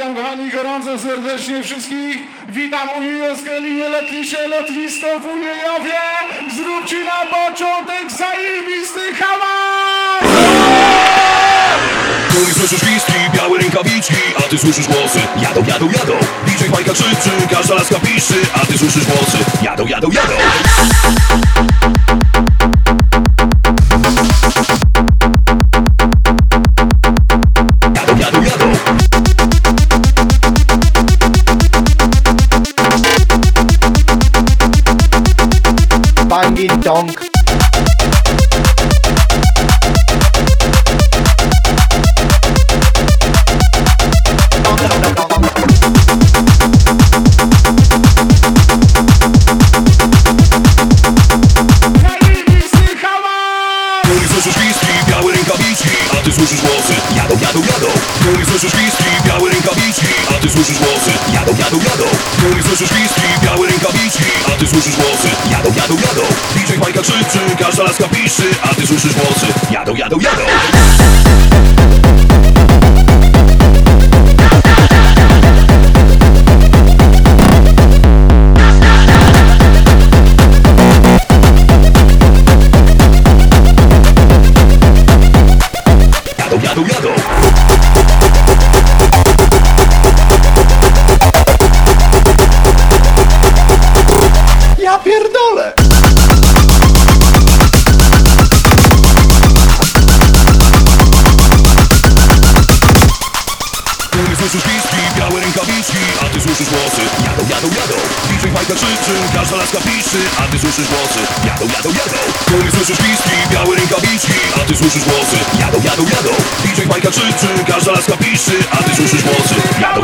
Witam kochani gorąco serdecznie wszystkich. Witam uniwerskie linie lotnicze, lotnisko w Uniejowie. Zróbcie na początek zajebisty hałas! No i słyszysz gwizdki, białe rękawiczki, a ty słyszysz głosy. Jadą, jadą, jadą. DJ Majka krzyczy, każda laska piszy, a ty słyszysz głosy. Jadą, jadą, jadą. Jadą, jadą, jadą. Banging dong. Zajebisty hałas! No i słyszysz gwizdki, białe rękawiczki, a ty słyszysz głosy. Jadą, jadą, jadą. No i słyszysz gwizdki, białe rękawiczki, a ty słyszysz głosy. Jadą, jadą, jadą. No i słyszysz gwizdki, białe rękawiczki, a ty słyszysz głosy. Jadą, jadą, jadą. DJ Majka krzyczy, każda laska piszy, a ty słyszysz głosy. Jadą, jadą, jadą. Jadą, jadą, jadą. Ja pierdolę! No i słyszysz gwizdki, białe rękawiczki, a ty słyszysz głosy. Jadą, jadą, jadą. DJ Majka krzyczy, każda laska piszy, a ty słyszysz głosy. Jadą, jadą, jadą. No i słyszysz gwizdki, białe rękawiczki, a ty słyszysz głosy. Jadą, jadą, jadą. DJ Majka krzyczy, każda laska piszy, a ty słyszysz głosy. Jadą,